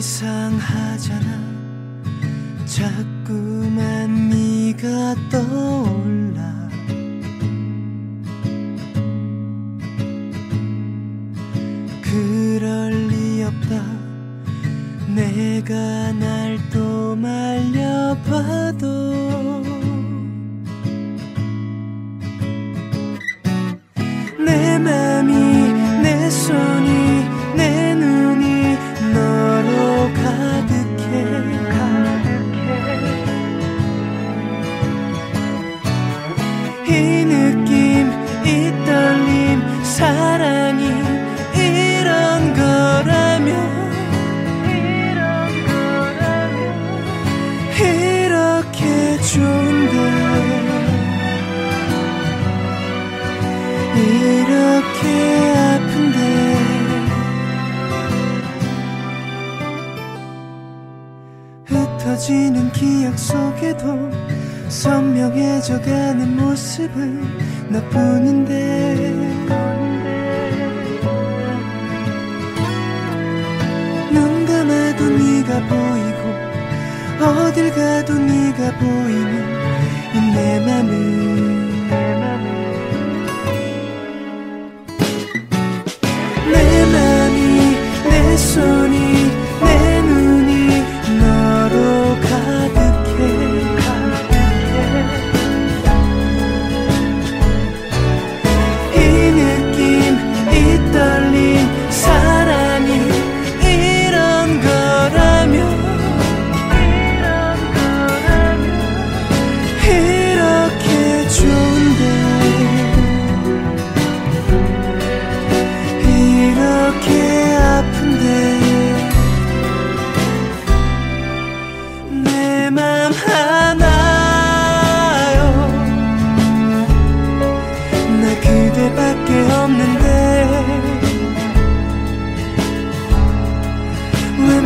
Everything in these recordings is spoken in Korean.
이상하잖아. 자꾸만 네가 떠올라. 그럴 리 없다. 내가 날 또 말려봐도 내 맘이 내 손이 내 눈이 너로 가득해. 이 느낌 이 떨림 사랑이 이런 거라면 이렇게 좋은데 이렇게 아픈데 흩어지는 기억 속에도 선명해져가는 모습은 너뿐인데 눈 감아도 네가 보이고 어딜 가도 네가 보이는 이 내 맘은 내 맘이 내 손이 내 눈이 너로 가득해. 이 느낌 이 떨림 사랑이 이런 거라면 이렇게 좋은데 이렇게 아픈데 내 맘 하나요. 나 그대밖에 없는데 왜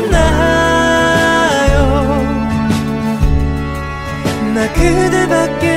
몰라주나요. 나 그대밖에